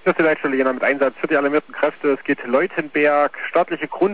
Das ist die Leitstelle Jena mit Einsatz für die alarmierten Kräfte. Es geht Leutenberg, staatliche Grund